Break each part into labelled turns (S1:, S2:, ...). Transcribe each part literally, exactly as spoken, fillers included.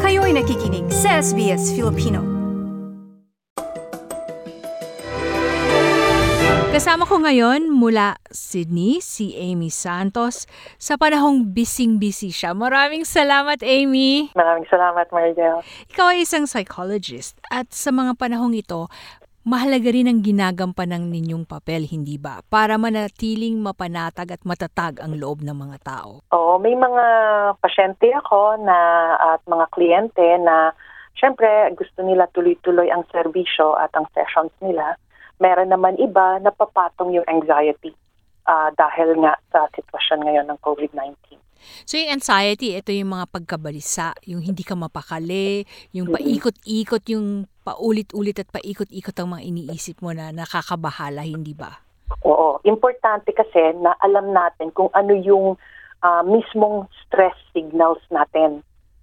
S1: Kayo'y nakikinig sa S B S Filipino. Kasama ko ngayon mula Sydney, si Amy Santos. Sa panahong bising-busy siya. Maraming salamat, Amy.
S2: Maraming salamat, Maribel.
S1: Ikaw ay isang psychologist at sa mga panahong ito, mahalaga rin ang ginagampanan ninyong papel, hindi ba? Para manatiling mapanatag at matatag ang loob ng mga tao.
S2: Oo, may mga pasyente ako na at mga kliyente na syempre gusto nila tuloy-tuloy ang serbisyo at ang sessions nila. Meron naman iba na papatong yung anxiety uh, dahil nga sa sitwasyon ngayon ng COVID nineteen.
S1: So yung anxiety, ito yung mga pagkabalisa, yung hindi ka mapakali, yung paikot-ikot, yung paulit-ulit at paikot-ikot ang mga iniisip mo na nakakabahala, hindi ba?
S2: Oo. Importante kasi na alam natin kung ano yung uh, mismong stress signals natin.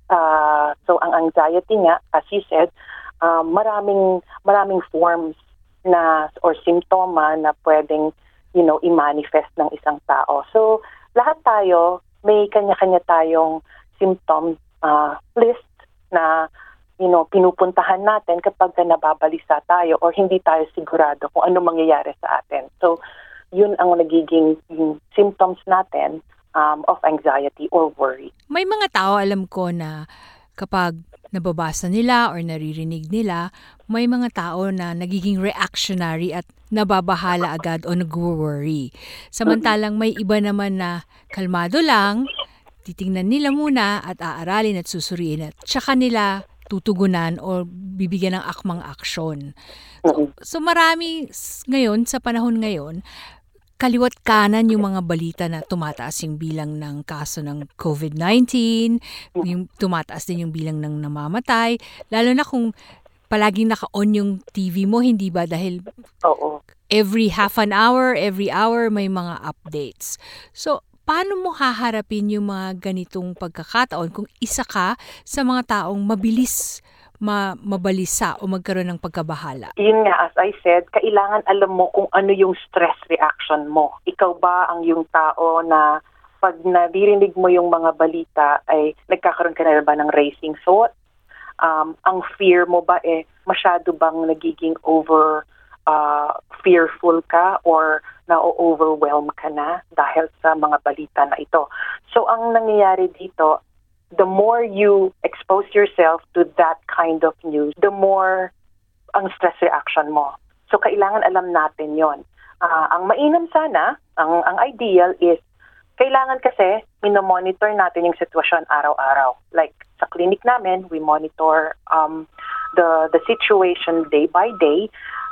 S2: Uh, so ang anxiety nga, as you said, uh, maraming maraming forms na or simptoma na pwedeng, you know, i-manifest ng isang tao. So lahat tayo may kanya-kanya tayong symptom uh, list na, you know, pinupuntahan natin kapag nababalisa tayo or hindi tayo sigurado kung ano mangyayari sa atin. So, yun ang nagiging yung symptoms natin um, of anxiety or worry.
S1: May mga tao, alam ko, na kapag nababasa nila or naririnig nila, may mga tao na nagiging reactionary at nababahala agad o nag-worry. Samantalang may iba naman na kalmado lang, titingnan nila muna at aaralin at susuriin at tsaka nila tutugunan o bibigyan ng akmang aksyon. So, so marami ngayon, sa panahon ngayon, kaliwat kanan yung mga balita na tumataas yung bilang ng kaso ng COVID nineteen, yung tumataas din yung bilang ng namamatay, lalo na kung palaging naka-on yung T V mo, hindi ba? Dahil
S2: Oo.
S1: every half an hour, every hour may mga updates. So, paano mo haharapin yung mga ganitong pagkakataon kung isa ka sa mga taong mabilis ma mabalisa o magkaroon ng pagkabahala?
S2: Yun nga, as I said, kailangan alam mo kung ano yung stress reaction mo. Ikaw ba ang yung tao na pag naririnig mo yung mga balita ay nagkakaroon ka na ba ng racing thought? Um, ang fear mo ba eh masyado bang nagiging over uh, fearful ka or na-overwhelm ka na dahil sa mga balita na ito? So ang nangyayari dito, the more you expose yourself to that kind of news, the more ang stress reaction mo. So kailangan alam natin yon. Uh, ang mainam sana, ang, ang ideal is, kailangan kasi minomonitor natin yung sitwasyon araw-araw. Like sa clinic namin, we monitor um, the the situation day by day.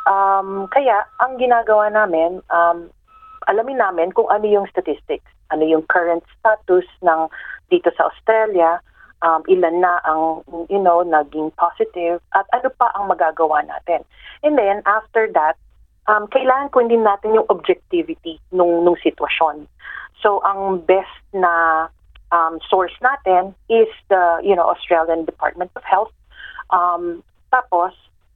S2: Um, kaya ang ginagawa namin, um, alamin namin kung ano yung statistics, ano yung current status ng dito sa Australia, um, ilan na ang, you know, naging positive, at ano pa ang magagawa natin. And then, after that, um, kailangan ko din natin yung objectivity nung, nung sitwasyon. So, ang best na um, source natin is the, you know, Australian Department of Health. Um, tapos,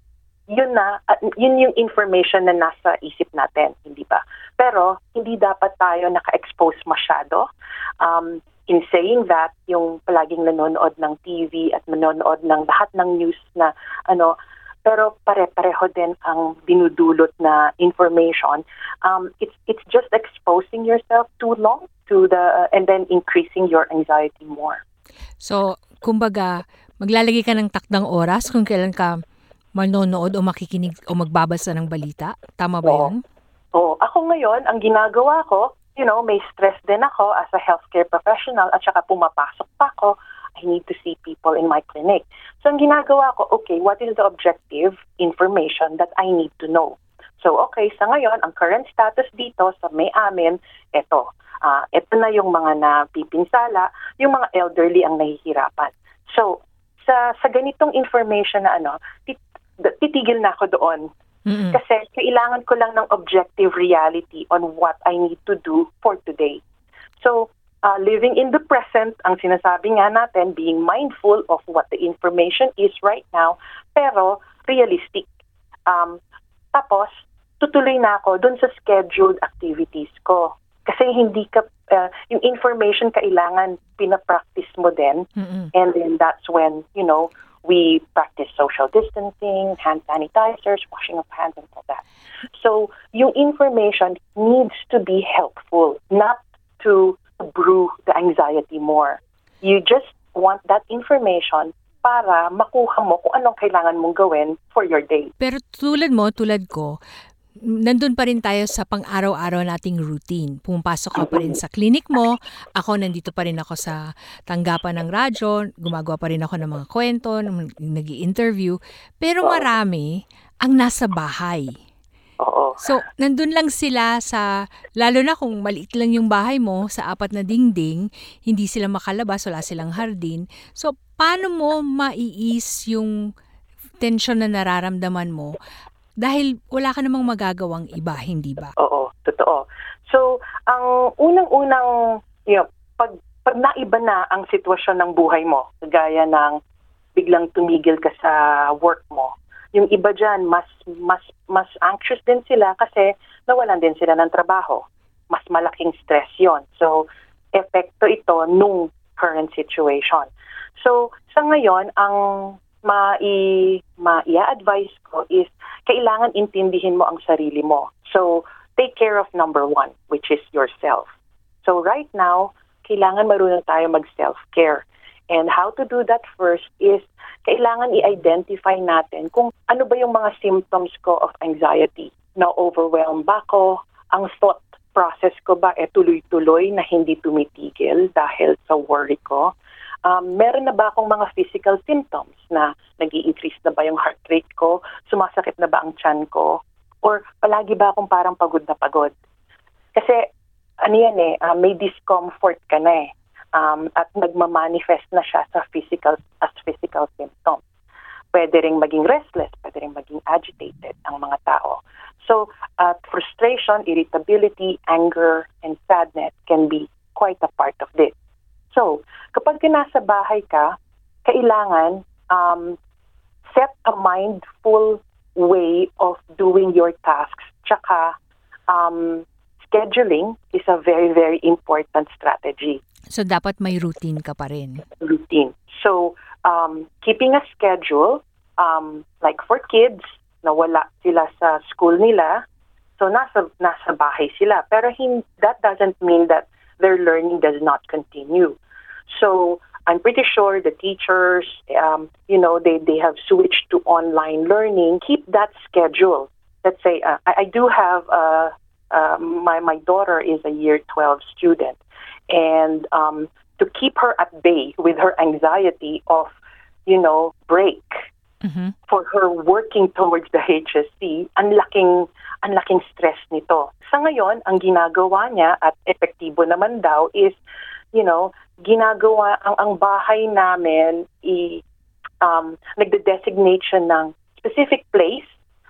S2: yun na, uh, yun yung information na nasa isip natin, hindi ba? Pero, hindi dapat tayo naka-expose masyado. Um, in saying that, yung palaging nanonood ng T V at nanonood ng lahat ng news na, ano, pero pare-pareho din ang binudulot na information. Um, it's it's just exposing yourself too long to the, uh, and then increasing your anxiety more.
S1: So, kumbaga, maglalagay ka ng takdang oras kung kailan ka manonood o makikinig o magbabasa ng balita? Tama ba yun?
S2: Oo. Ako ngayon, ang ginagawa ko, you know, may stress din ako as a healthcare professional at saka pumapasok pa ako, I need to see people in my clinic. So, ang ginagawa ko, okay, what is the objective information that I need to know? So, okay, sa ngayon, ang current status dito sa may amin, eto. Uh, ito na yung mga napipinsala, yung mga elderly ang nahihirapan. So, sa sa ganitong information na ano, tit, titigil na ako doon. Mm-hmm. Kasi kailangan ko lang ng objective reality on what I need to do for today. So, uh, living in the present, ang sinasabi nga natin, being mindful of what the information is right now, pero realistic. Um, tapos, tutuloy na ako dun sa scheduled activities ko. Kasi hindi ka uh, yung information kailangan pinapractice mo din.
S1: Mm-mm.
S2: And then that's when, you know, we practice social distancing, hand sanitizers, washing of hands, and all that. So yung information needs to be helpful, not to brew the anxiety more. You just want that information para makuha mo kung anong kailangan mong gawin for your day.
S1: Pero tulad mo, tulad ko, nandun pa rin tayo sa pang-araw-araw nating routine. Pumapasok ka pa rin sa clinic mo, ako nandito pa rin ako sa tanggapan ng radyo, gumagawa pa rin ako ng mga kwento, nag-i-interview, pero marami ang nasa bahay.
S2: Oo.
S1: So, nandun lang sila sa, lalo na kung maliit lang yung bahay mo, sa apat na dingding, hindi sila makalabas, wala silang hardin. So, paano mo mai-ease yung tension na nararamdaman mo? Dahil wala ka namang magagawang iba, hindi ba?
S2: Oo, totoo. So, ang unang-unang, you know, pag, pag naiba na ang sitwasyon ng buhay mo, gaya ng biglang tumigil ka sa work mo, yung iba dyan, mas, mas, mas anxious din sila kasi nawalan din sila ng trabaho. Mas malaking stress yon. So, epekto ito nung current situation. So, sa ngayon, ang mai ma-i-advise ko is kailangan intindihin mo ang sarili mo. So, take care of number one, which is yourself. So, right now, kailangan marunong tayo mag-self-care. And how to do that first is kailangan i-identify natin kung ano ba yung mga symptoms ko of anxiety. Na-overwhelm ba ako? Ang thought process ko ba e tuloy-tuloy na hindi tumitigil dahil sa worry ko? Um, meron na ba akong mga physical symptoms na nag-i-increase na ba yung heart rate ko? Sumasakit na ba ang tiyan ko? Or palagi ba akong parang pagod na pagod? Kasi ano yan eh, uh, may discomfort ka na eh. Um, at nagmamanifest na siya sa physical as physical symptoms. Pwede ring maging restless, pwede ring maging agitated ang mga tao. So, uh, frustration, irritability, anger, and sadness can be quite a part of this. So, kapag nasa bahay ka, kailangan um, set a mindful way of doing your tasks. Tsaka, um, scheduling is a very, very important strategy.
S1: So, dapat may routine ka pa rin.
S2: Routine. So, um, keeping a schedule, um, like for kids, na wala sila sa school nila, so nasa, nasa bahay sila. Pero hin- that doesn't mean that their learning does not continue. So, I'm pretty sure the teachers, um, you know, they, they have switched to online learning. Keep that schedule. Let's say, uh, I, I do have, uh, uh, my, my daughter is a year twelve student. And um, to keep her at bay with her anxiety of, you know, break,
S1: Mm-hmm.
S2: for her working towards the H S C, ang laking, ang laking stress nito. Sa ngayon, ang ginagawa niya at epektibo naman daw is, you know, ginagawa, ang, ang bahay namin, i, um, nagde-designate siya ng specific place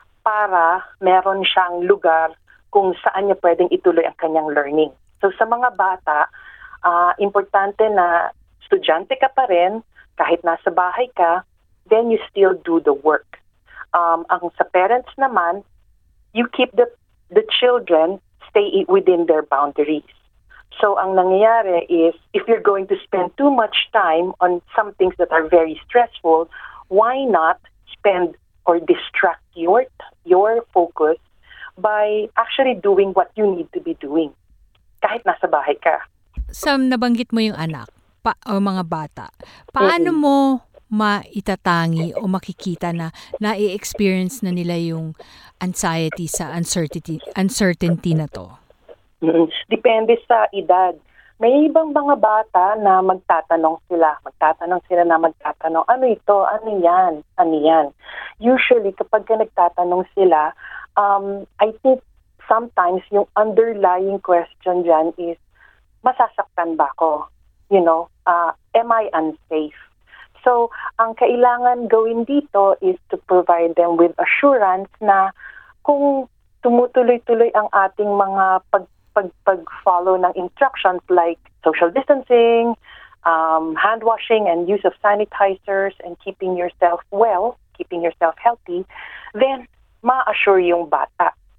S2: para meron siyang lugar kung saan niya pwedeng ituloy ang kanyang learning. So sa mga bata, uh, importante na estudyante ka pa rin, kahit nasa bahay ka, then you still do the work. Um, ang sa parents naman, you keep the the children stay within their boundaries. So ang nangyayari is, if you're going to spend too much time on some things that are very stressful, why not spend or distract your your focus by actually doing what you need to be doing, kahit nasa bahay ka.
S1: Sa nabanggit mo yung anak pa, o mga bata, paano mo maitatangi o makikita na na-experience na nila yung anxiety sa uncertainty, uncertainty na to?
S2: Mm-hmm. Depende sa edad. May ibang mga bata na magtatanong sila, magtatanong sila na magtatanong, ano ito, ano yan, ano yan. Usually, kapag ka nagtatanong sila, um, I think sometimes yung underlying question dyan is, masasaktan ba ako? You know, uh, am I unsafe? So, ang kailangan gawin dito is to provide them with assurance na kung tumutuloy-tuloy ang ating mga pag, pag, pag-follow ng instructions like social distancing, um, hand washing and use of sanitizers and keeping yourself well, keeping yourself healthy, then ma-assure yung bata.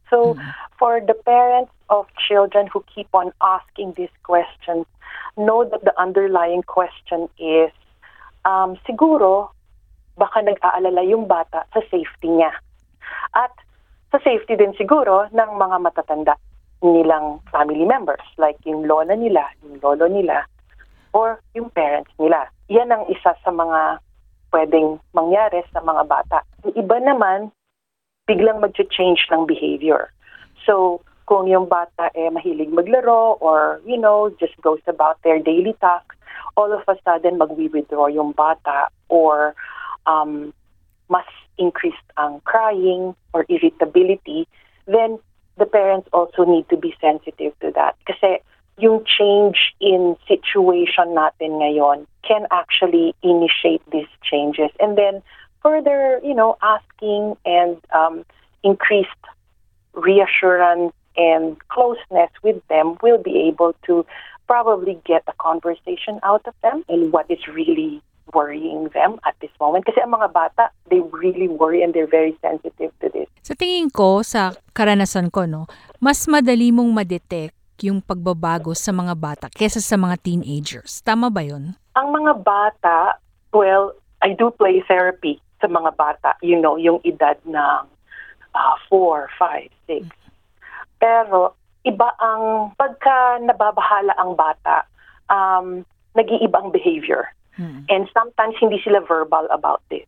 S2: So
S1: Mm.
S2: for the parents of children who keep on asking these questions, know that the underlying question is, um, siguro, baka nag-aalala yung bata sa safety niya. At sa safety din siguro ng mga matatanda nilang family members, like yung lola nila, yung lolo nila, or yung parents nila. Yan ang isa sa mga pwedeng mangyari sa mga bata. Yung iba naman, biglang mag-change ng behavior. So, kung yung bata eh mahilig maglaro or, you know, just goes about their daily tasks, all of a sudden mag-withdraw yung bata or um, mas increased ang crying or irritability, then the parents also need to be sensitive to that. Kasi yung change in situation natin ngayon can actually initiate these changes. And then further, you know, asking and um, increased reassurance and closeness with them will be able to probably get a conversation out of them and what is really worrying them at this moment. Kasi ang mga bata, they really worry and they're very sensitive to this.
S1: Sa tingin ko, sa karanasan ko, no, mas madali mong ma-detect yung pagbabago sa mga bata kesa sa mga teenagers. Tama ba yun?
S2: Ang mga bata, well, I do play therapy sa mga bata. You know, yung edad ng uh, four, five, six. Pero iba ang pagka nababahala ang bata, um, nag-iiba ang behavior.
S1: Hmm.
S2: And sometimes hindi sila verbal about this.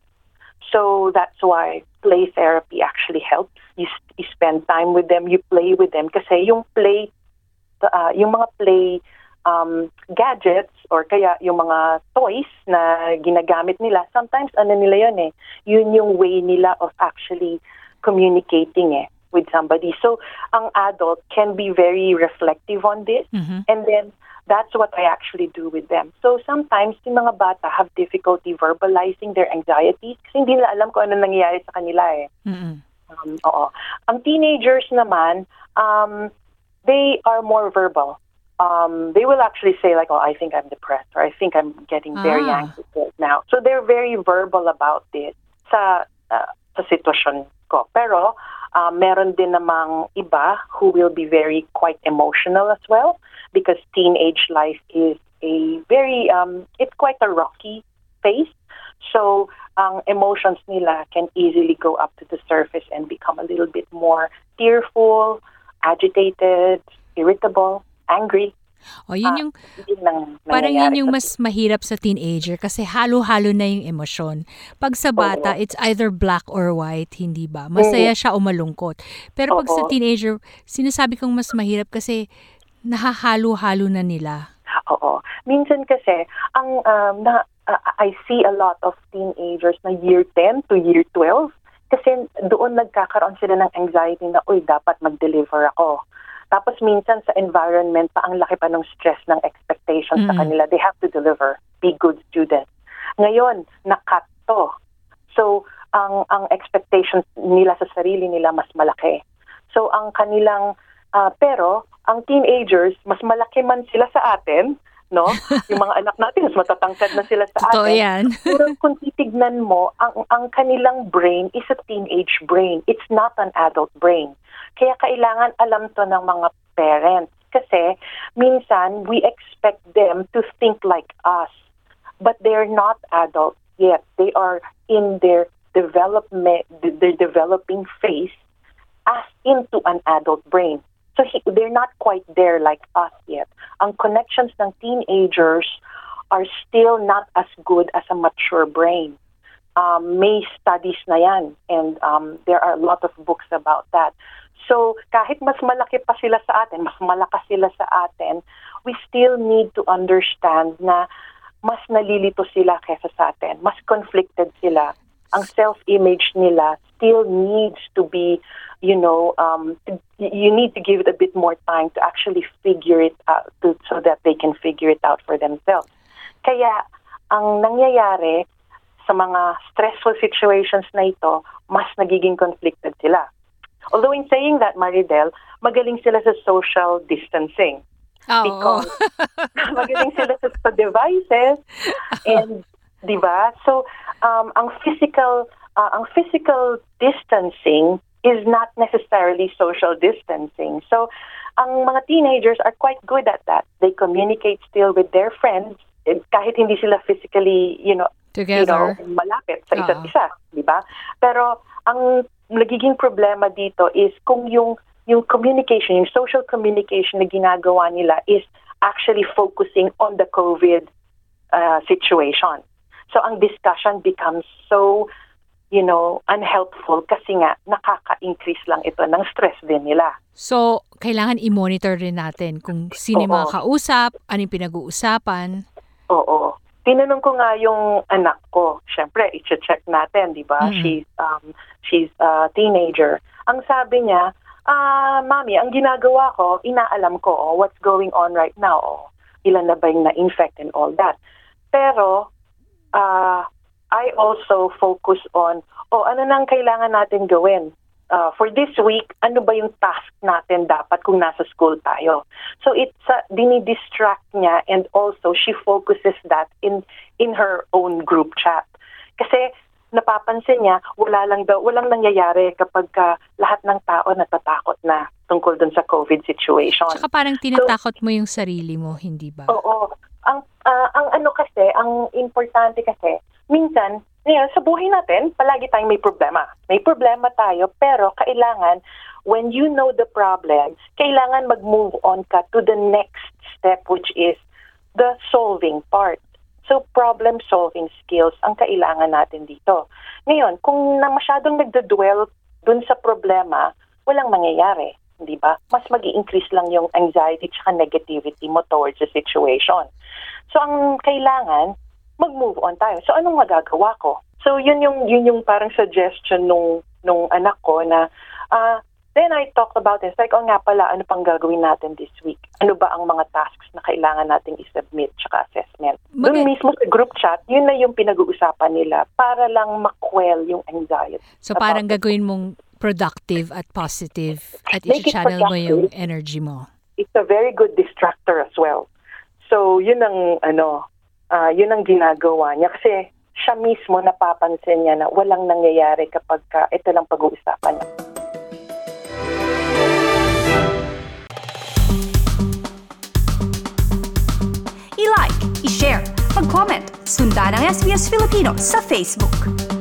S2: So that's why play therapy actually helps. You, you spend time with them, you play with them. Kasi yung play, uh, yung mga play um, gadgets or kaya yung mga toys na ginagamit nila, sometimes ano nila yun eh, yun yung way nila of actually communicating eh with somebody. So ang adult can be very reflective on this.
S1: Mhm.
S2: And then that's what I actually do with them. So sometimes yung mga bata have difficulty verbalizing their anxieties kasi hindi nila alam kung ano nangyayari sa kanila eh.
S1: Mm-mm.
S2: Um, oo. Ang teenagers naman, um, they are more verbal. Um, they will actually say like, oh, I think I'm depressed or I think I'm getting very
S1: Ah.
S2: anxious right now. So they're very verbal about this sa, uh, sa sitwasyon ko. Pero uh, meron din namang iba who will be very quite emotional as well because teenage life is a very, um, it's quite a rocky phase. So ang emotions nila can easily go up to the surface and become a little bit more tearful, agitated, irritable, angry.
S1: O, yun
S2: Ah,
S1: yung,
S2: yun ang
S1: parang yun
S2: nangyayari
S1: yung
S2: sa-
S1: mas mahirap sa teenager kasi halo-halo na yung emosyon. Pag sa bata,
S2: Oo.
S1: it's either black or white, hindi ba? Masaya siya o malungkot. Pero pag sa
S2: Oo.
S1: teenager, sinasabi kong mas mahirap kasi nahahalo-halo na nila.
S2: Oo. Minsan kasi, ang um, na, uh, I see a lot of teenagers na year ten to year twelve kasi doon nagkakaroon sila ng anxiety na, uy, dapat mag-deliver ako. Tapos minsan sa environment pa, ang laki pa ng stress ng expectations sa
S1: Mm-mm.
S2: kanila. They have to deliver, be good students. Ngayon, nakat to. So, ang ang expectations nila sa sarili nila mas malaki. So, ang kanilang, ah, pero, ang teenagers, mas malaki man sila sa atin, no? Yung mga anak natin, mas matatangkad na sila sa
S1: Totoo
S2: atin.
S1: yan.
S2: Pero kung titignan mo, ang, ang kanilang brain is a teenage brain. It's not an adult brain. Kaya kailangan alam to ng mga parents. Kasi minsan, we expect them to think like us. But they're not adults yet. They are in their development, their developing phase as into an adult brain. So he, they're not quite there like us yet. Ang connections ng teenagers are still not as good as a mature brain. Um, may studies na yan, and um, there are a lot of books about that. So kahit mas malaki pa sila sa atin, mas malakas sila sa atin, we still need to understand na mas nalilito sila kesa sa atin. Mas conflicted sila. Ang self-image nila still needs to be, you know, um, you need to give it a bit more time to actually figure it out to, so that they can figure it out for themselves. Kaya ang nangyayari sa mga stressful situations na ito, mas nagiging conflicted sila. Although in saying that, Maridel, magaling sila sa social distancing.
S1: Oo.
S2: Because magaling sila sa, sa devices and 'di ba? So um ang physical uh, ang physical distancing is not necessarily social distancing. So, ang mga teenagers are quite good at that. They communicate still with their friends eh, kahit hindi sila physically, you know,
S1: Together.
S2: you know, malapit sa isa't
S1: Oo.
S2: isa, di ba? Pero ang nagiging problema dito is kung yung yung communication, yung social communication na ginagawa nila is actually focusing on the COVID uh, situation. So ang discussion becomes so, you know, unhelpful kasi nga nakaka-increase lang ito ng stress din nila.
S1: So, kailangan i-monitor rin natin kung sino yung mga
S2: Oo.
S1: kausap, ano yung pinag-uusapan.
S2: Oo. Tinanong ko nga yung anak ko. Siyempre, i-check natin, di ba?
S1: Mm.
S2: She's um she's a teenager. Ang sabi niya, ah, Mami, ang ginagawa ko, inaalam ko oh, what's going on right now. Oh, ilan na ba yung na-infect and all that. Pero, uh, I also focus on, oh, ano nang kailangan natin gawin? Uh, for this week, ano ba yung task natin dapat kung nasa school tayo? So it's uh, dinidistract niya and also she focuses that in in her own group chat. Kasi napapansin niya, wala lang daw, walang nangyayari kapag ka lahat ng tao natatakot na tungkol dun sa COVID situation.
S1: Tsaka parang tinatakot mo yung sarili mo, hindi ba?
S2: Oo. Ang ah, ang ano kasi, ang importante kasi, minsan, ngayon, sa buhay natin, palagi tayong may problema. May problema tayo, pero kailangan, when you know the problem, kailangan mag-move on ka to the next step, which is the solving part. So, problem-solving skills ang kailangan natin dito. Ngayon, kung na masyadong nagdadwell dun sa problema, walang mangyayari. Di ba? Mas mag-i-increase lang yung anxiety at negativity mo towards the situation. So, ang kailangan, mag-move on tayo. So, anong magagawa ko? So, yun yung, yun yung parang suggestion nung, nung anak ko na, ah, uh, then I talked about it. It's like, oh nga pala, ano pang gagawin natin this week? Ano ba ang mga tasks na kailangan nating i-submit tsaka assessment?
S1: Mag-
S2: Doon mismo sa group chat, yun na yung pinag-uusapan nila para lang makwell yung anxiety.
S1: So parang gagawin mong productive at positive at
S2: Make it
S1: i-channel mo yung
S2: productive.
S1: energy mo.
S2: It's a very good distractor as well. So, yun ang, ano, uh, yun ang ginagawa niya. Kasi siya mismo napapansin niya na walang nangyayari kapag ka, ito lang pag-uusapan niya.
S3: I-like, i-share, mag-comment, sundan ang S B S Filipino sa Facebook.